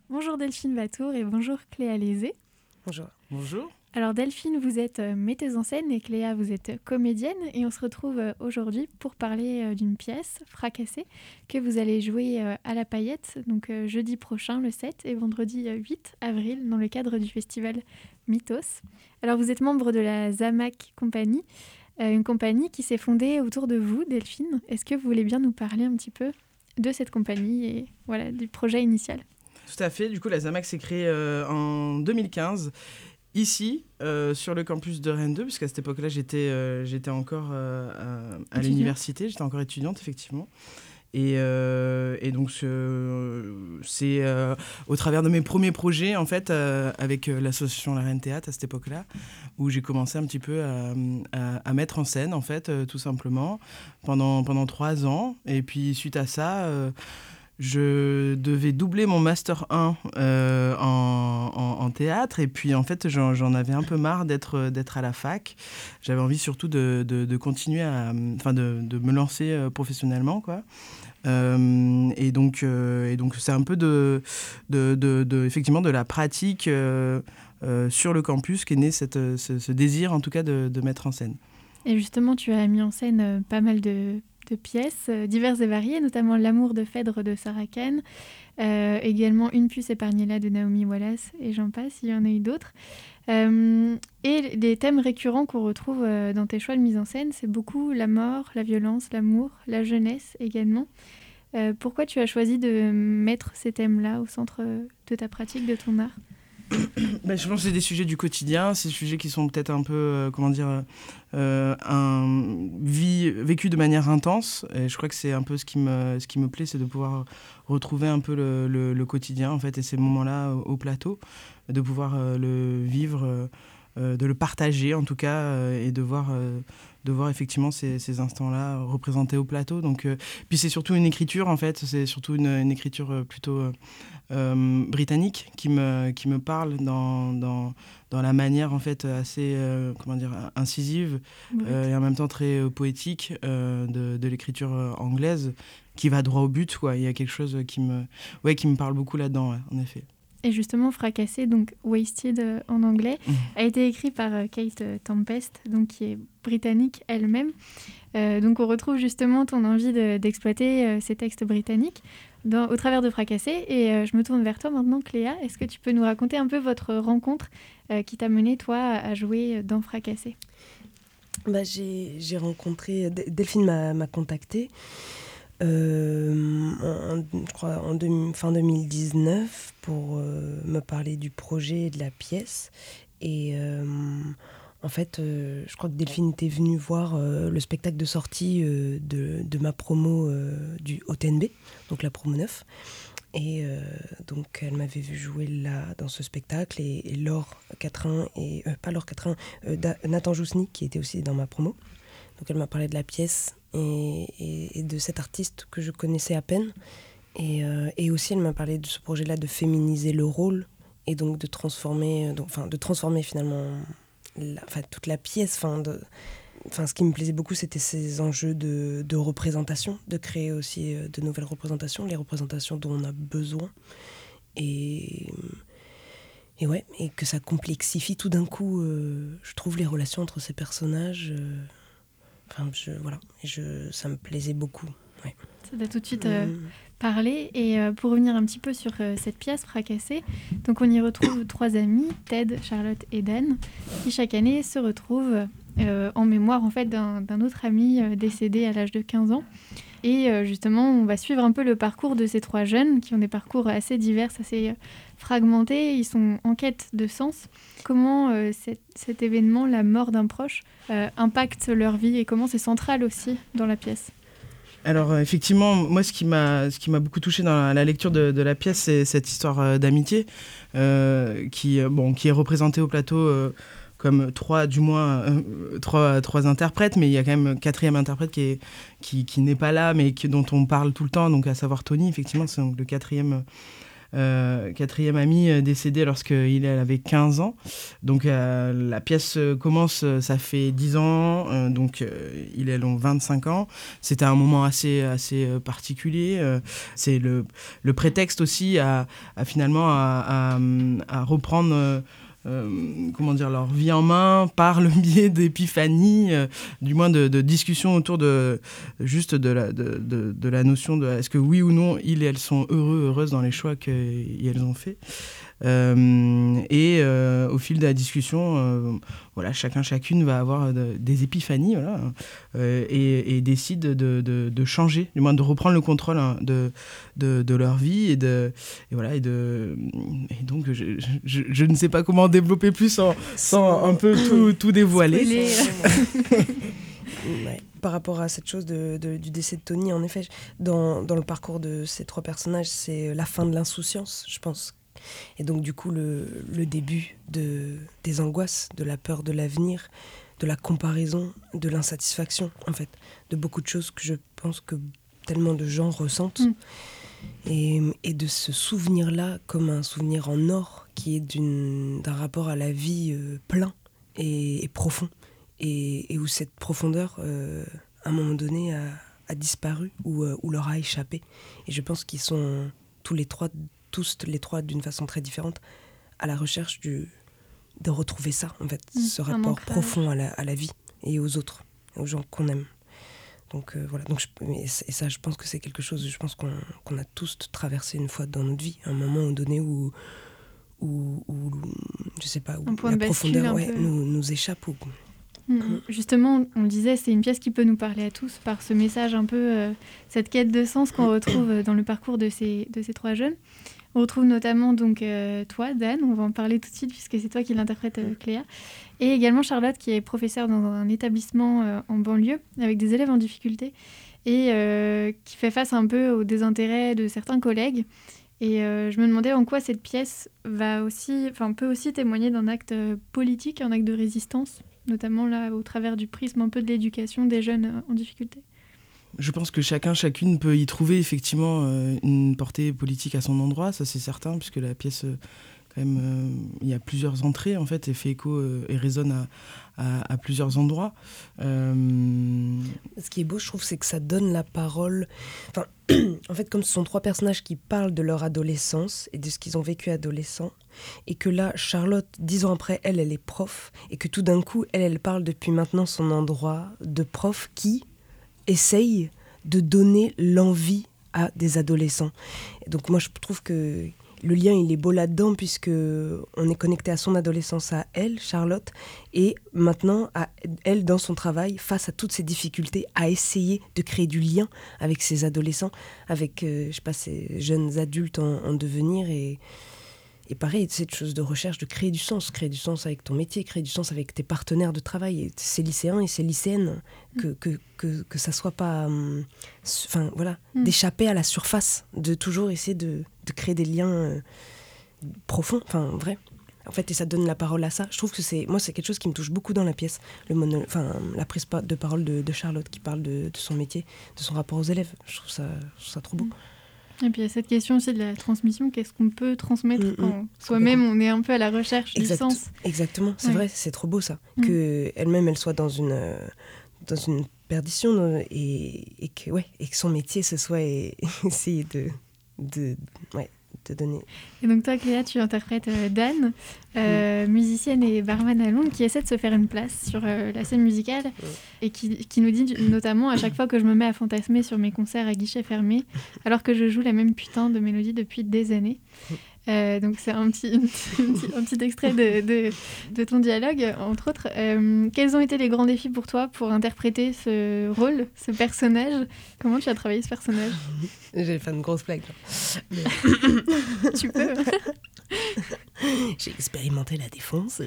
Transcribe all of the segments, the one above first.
Bonjour Delphine Batour et bonjour Cléa Lézé. Bonjour. Bonjour. Alors Delphine, vous êtes metteuse en scène et Cléa, vous êtes comédienne et on se retrouve aujourd'hui pour parler d'une pièce, Fracassée, que vous allez jouer à la Paillette, donc jeudi prochain le 7 et vendredi 8 avril dans le cadre du festival Mythos. Alors vous êtes membre de la Zamac Compagnie, une compagnie qui s'est fondée autour de vous, Delphine. Est-ce que vous voulez bien nous parler un petit peu de cette compagnie et voilà, du projet initial ? Tout à fait. Du coup, la ZAMAC s'est créée en 2015, ici, sur le campus de Rennes 2, puisqu'à cette époque-là, j'étais encore à l'université, j'étais encore étudiante, effectivement. Et donc, c'est au travers de mes premiers projets, en fait, avec l'association La Reine Théâtre, à cette époque-là, où j'ai commencé un petit peu à mettre en scène, en fait, tout simplement, pendant 3 ans. Et puis, suite à ça... je devais doubler mon Master 1 en théâtre. Et puis, en fait, j'en avais un peu marre d'être à la fac. J'avais envie surtout de continuer de me lancer professionnellement, quoi. Et donc, c'est un peu effectivement, de la pratique sur le campus qu'est né ce désir, en tout cas, de mettre en scène. Et justement, tu as mis en scène pas mal de pièces diverses et variées, notamment L'amour de Phèdre de Sarah Kahn, également Une puce épargnée là de Naomi Wallace, et j'en passe, il y en a eu d'autres. Et des thèmes récurrents qu'on retrouve dans tes choix de mise en scène, c'est beaucoup la mort, la violence, l'amour, la jeunesse également. Pourquoi tu as choisi de mettre ces thèmes-là au centre de ta pratique, de ton art ? Je pense que c'est des sujets du quotidien, ces sujets qui sont peut-être un peu, vécus de manière intense. Et je crois que c'est un peu ce qui me plaît, c'est de pouvoir retrouver un peu le quotidien, en fait, et ces moments-là au plateau, de pouvoir le vivre, de le partager en tout cas, et de voir effectivement ces instants-là représentés au plateau. Donc, puis c'est surtout une écriture, en fait, c'est surtout une écriture plutôt britannique qui me parle dans la manière, en fait, assez incisive, et en même temps très poétique de l'écriture anglaise, qui va droit au but, quoi. Il y a quelque chose qui me parle beaucoup là-dedans, ouais, en effet. Et justement, Fracassé, donc Wasted en anglais, a été écrit par Kate Tempest, donc qui est britannique elle-même. Donc on retrouve justement ton envie d'exploiter ces textes britanniques au travers de Fracassé. Et je me tourne vers toi maintenant, Cléa. Est-ce que tu peux nous raconter un peu votre rencontre qui t'a mené, toi, à jouer dans Fracassé ? J'ai rencontré... Delphine m'a contactée. Je crois fin 2019 pour me parler du projet et de la pièce. Et en fait, je crois que Delphine était venue voir le spectacle de sortie de ma promo au TNB, donc la promo 9. Et donc elle m'avait vu jouer là dans ce spectacle, et Laure Quatrain, Nathan Jousny, qui était aussi dans ma promo. Donc elle m'a parlé de la pièce et de cet artiste que je connaissais à peine. Et aussi elle m'a parlé de ce projet-là de féminiser le rôle, et donc de transformer finalement toute la pièce. Ce qui me plaisait beaucoup, c'était ces enjeux de représentation, de créer aussi de nouvelles représentations, les représentations dont on a besoin. Et que ça complexifie tout d'un coup, je trouve, les relations entre ces personnages. Ça me plaisait beaucoup. Ouais. Ça t'a tout de suite parlé. Et pour revenir un petit peu sur cette pièce, Fracassée, donc on y retrouve 3 amis, Ted, Charlotte et Dan, qui chaque année se retrouvent en mémoire, en fait, d'un autre ami décédé à l'âge de 15 ans. Et justement, on va suivre un peu le parcours de ces 3 jeunes qui ont des parcours assez divers, assez fragmentés. Ils sont en quête de sens. Comment cet événement, la mort d'un proche, impacte leur vie, et comment c'est central aussi dans la pièce ? Alors effectivement, moi ce qui m'a beaucoup touché dans la lecture de la pièce, c'est cette histoire d'amitié qui est représentée au plateau comme 3 interprètes, mais il y a quand même un 4e interprète qui n'est pas là, mais dont on parle tout le temps, donc à savoir Tony. Effectivement, c'est donc le 4e quatrième ami décédé lorsqu'elle avait 15 ans. Donc la pièce commence, ça fait 10 ans, donc ils ont 25 ans. C'était un moment assez particulier. C'est le prétexte aussi à reprendre leur vie en main par le biais d'épiphanie, du moins de discussions autour de la notion de est-ce que oui ou non ils et elles sont heureuses dans les choix qu'elles ont faits. Au fil de la discussion, chacune va avoir des épiphanies, et décide de changer, du moins de reprendre le contrôle de leur vie, et donc je ne sais pas comment développer plus sans un peu tout dévoiler. Ouais. Par rapport à cette chose du décès de Tony, en effet, dans le parcours de ces trois personnages, c'est la fin de l'insouciance, je pense. Et donc du coup le début des angoisses, de la peur de l'avenir, de la comparaison, de l'insatisfaction en fait, de beaucoup de choses que je pense que tellement de gens ressentent. Et de ce souvenir-là comme un souvenir en or qui est d'un rapport à la vie plein et profond, et où cette profondeur à un moment donné a disparu ou leur a échappé. Et je pense qu'ils sont tous les trois d'une façon très différente à la recherche de retrouver ça en fait, ce rapport profond à la vie et aux autres, aux gens qu'on aime. Donc voilà, et ça je pense que c'est quelque chose, je pense qu'on a tous traversé une fois dans notre vie, un moment donné où je sais pas, où la profondeur nous échappe. Justement, on le disait, c'est une pièce qui peut nous parler à tous par ce message un peu, cette quête de sens qu'on retrouve dans le parcours de ces trois jeunes. On retrouve notamment donc toi, Dan, on va en parler tout de suite puisque c'est toi qui l'interprète, Cléa, et également Charlotte qui est professeure dans un établissement en banlieue avec des élèves en difficulté et qui fait face un peu au désintérêt de certains collègues. Et je me demandais en quoi cette pièce peut aussi témoigner d'un acte politique, un acte de résistance, notamment là au travers du prisme un peu de l'éducation des jeunes en difficulté. Je pense que chacune peut y trouver effectivement une portée politique à son endroit, ça c'est certain, puisque la pièce, quand même, il y a plusieurs entrées en fait, et fait écho et résonne à plusieurs endroits. Ce qui est beau, je trouve, c'est que ça donne la parole. En fait, comme ce sont trois personnages qui parlent de leur adolescence et de ce qu'ils ont vécu adolescent, et que là, Charlotte, 10 ans après, elle est prof, et que tout d'un coup, elle parle depuis maintenant son endroit de prof qui essaye de donner l'envie à des adolescents. Et donc moi, je trouve que le lien, il est beau là-dedans, puisque on est connecté à son adolescence, à elle, Charlotte, et maintenant à elle, dans son travail, face à toutes ces difficultés, à essayer de créer du lien avec ces adolescents, avec ces jeunes adultes en devenir, et pareil, cette chose de recherche, de créer du sens avec ton métier, créer du sens avec tes partenaires de travail, et ces lycéens et ces lycéennes, que ça soit pas, d'échapper à la surface, de toujours essayer de créer des liens profonds, vrai. En fait, et ça donne la parole à ça. Je trouve que c'est quelque chose qui me touche beaucoup dans la pièce, la prise de parole de Charlotte qui parle de son métier, de son rapport aux élèves. Je trouve ça trop beau. Et puis il y a cette question aussi de la transmission, qu'est-ce qu'on peut transmettre quand soi-même on est un peu à la recherche du sens. Exactement, c'est vrai, c'est trop beau ça. Qu'elle-même elle soit dans une perdition et que son métier ce soit essayer de donner. Et donc toi Cléa, tu interprètes Dan, musicienne et barman à Londres, qui essaie de se faire une place sur la scène musicale et qui nous dit notamment à chaque fois que je me mets à fantasmer sur mes concerts à guichet fermé alors que je joue la même putain de mélodie depuis des années. Donc c'est un petit extrait de ton dialogue, entre autres. Quels ont été les grands défis pour toi pour interpréter ce rôle, ce personnage ? Comment tu as travaillé ce personnage ? J'ai fait une grosse blague. Tu peux. J'ai expérimenté la défonce.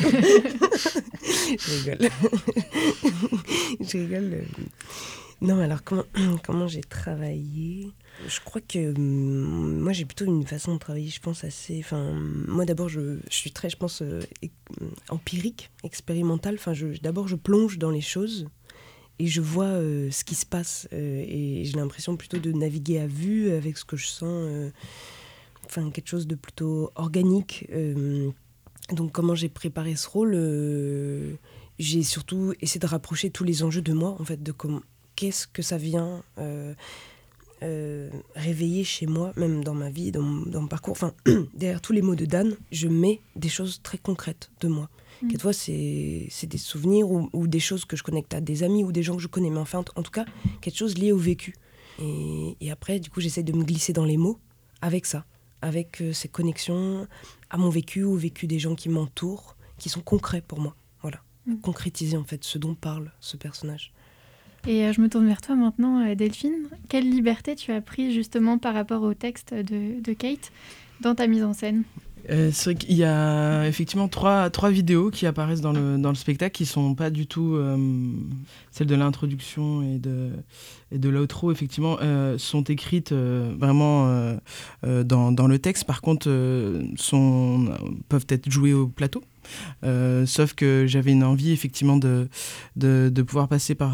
Je rigole. Non, alors comment j'ai travaillé ? Je crois que moi j'ai plutôt une façon de travailler, je pense assez. Moi d'abord je suis très, je pense, empirique, expérimentale. D'abord je plonge dans les choses et je vois ce qui se passe et j'ai l'impression plutôt de naviguer à vue avec ce que je sens. quelque chose de plutôt organique. Donc comment j'ai préparé ce rôle, j'ai surtout essayé de rapprocher tous les enjeux de moi, en fait, de qu'est-ce que ça vient réveiller chez moi, même dans ma vie, dans mon parcours. Enfin, derrière tous les mots de Dan, je mets des choses très concrètes de moi. Quelquefois, c'est des souvenirs ou des choses que je connecte à des amis ou des gens que je connais. Mais enfin, en tout cas, quelque chose lié au vécu. Et après, du coup, j'essaie de me glisser dans les mots avec ça, avec ces connexions à mon vécu, au vécu des gens qui m'entourent, qui sont concrets pour moi. Voilà. Concrétiser, en fait, ce dont parle ce personnage. Et je me tourne vers toi maintenant, Delphine. Quelle liberté tu as prise justement par rapport au texte de Kate dans ta mise en scène ? C'est vrai qu'il y a effectivement trois vidéos qui apparaissent dans le spectacle qui sont pas du tout celles de l'introduction et de l'outro. Effectivement, sont écrites vraiment dans le texte. Par contre, peuvent être jouées au plateau. Sauf que j'avais une envie effectivement de pouvoir passer par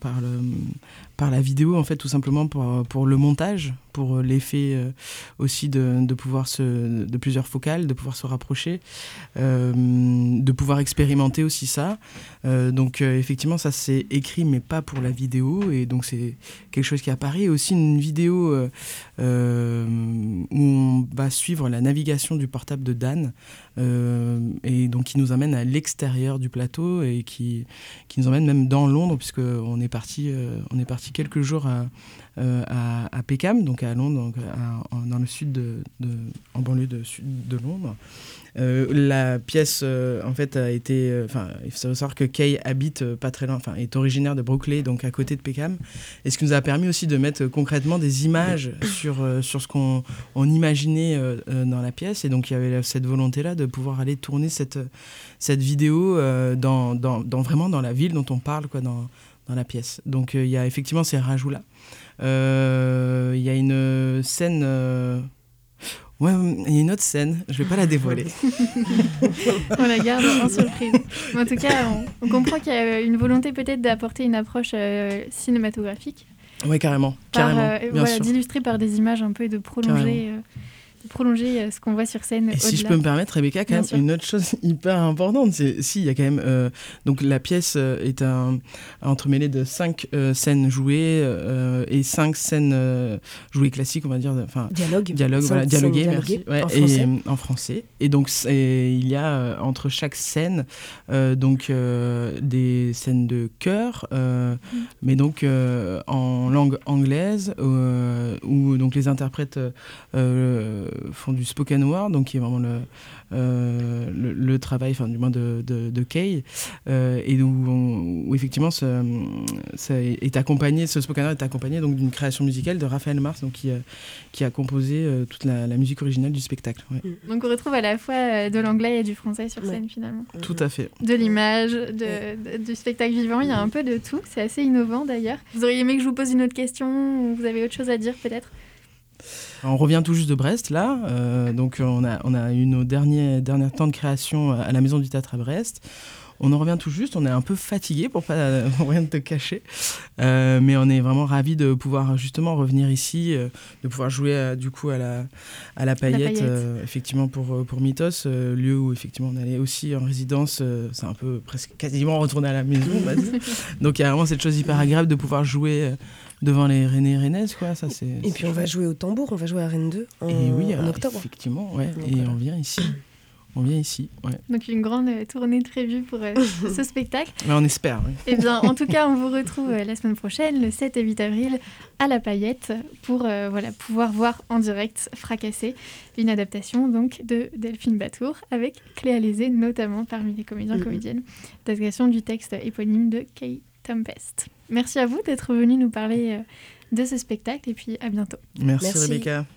la vidéo, en fait, tout simplement pour le montage, pour l'effet aussi de pouvoir de plusieurs focales, de pouvoir se rapprocher, de pouvoir expérimenter aussi ça. Donc effectivement, ça c'est écrit mais pas pour la vidéo, et donc c'est quelque chose qui apparaît. Et aussi une vidéo où on va suivre la navigation du portable de Dan, et donc qui nous amène à l'extérieur du plateau et qui nous emmène même dans Londres, puisque on est parti quelques jours à Peckham, donc à Londres, donc dans le sud en banlieue sud de Londres. La pièce en fait a été, il faut savoir que Kay habite pas très loin, est originaire de Brooklyn, donc à côté de Peckham, et ce qui nous a permis aussi de mettre concrètement des images sur ce qu'on imaginait dans la pièce. Et donc il y avait cette volonté là de pouvoir aller tourner cette vidéo vraiment dans la ville dont on parle, quoi, dans la pièce. Donc il y a effectivement ces rajouts là. Il y a une scène ouais, il y a une autre scène, je vais pas la dévoiler. On la garde en surprise. En tout cas, on comprend qu'il y a une volonté peut-être d'apporter une approche cinématographique. Oui, carrément. Bien sûr. D'illustrer par des images un peu et de prolonger ce qu'on voit sur scène. Et si je peux me permettre, Rebecca, quand même, une autre chose hyper importante, il y a quand même donc la pièce est entremêlée de 5 scènes jouées et 5 scènes jouées classiques, on va dire, dialoguées, merci, ouais, en français. Et donc il y a entre chaque scène des scènes de chœur, mais donc en langue anglaise, où donc les interprètes font du spoken word, donc qui est vraiment le travail, du moins de Kay, et où effectivement ça est accompagné, ce spoken word est accompagné donc d'une création musicale de Raphaël Mars, donc qui a composé toute la musique originale du spectacle. Ouais. Donc on retrouve à la fois de l'anglais et du français sur scène, finalement. Tout à fait. De l'image, du spectacle vivant, il y a un peu de tout. C'est assez innovant d'ailleurs. Vous auriez aimé que je vous pose une autre question, ou vous avez autre chose à dire peut-être ? On revient tout juste de Brest, là. Donc on a eu nos derniers temps de création à la Maison du Théâtre à Brest. On en revient tout juste, on est un peu fatigué pour rien te cacher, mais on est vraiment ravis de pouvoir justement revenir ici, de pouvoir jouer du coup à la Paillette. Effectivement pour Mythos, lieu où effectivement on allait aussi en résidence, c'est un peu presque quasiment retourner à la maison, on va dire. Donc il y a vraiment cette chose hyper agréable de pouvoir jouer devant les Rennais et Rennaises, quoi. Ça, et puis on va jouer au Tambour, on va jouer à Rennes 2 en octobre. Effectivement, ouais. Donc, et on vient ici. Ouais. Donc une grande tournée prévue pour ce spectacle. Mais on espère, oui. Eh bien, en tout cas, on vous retrouve la semaine prochaine, le 7 et 8 avril, à la Paillette, pour pouvoir voir en direct Fracassé, une adaptation donc de Delphine Batour, avec Cléa Lézé, notamment parmi les comédiens-comédiennes, d'adaptation du texte éponyme de Kay Tempest. Merci à vous d'être venu nous parler de ce spectacle, et puis à bientôt. Merci. Rebecca.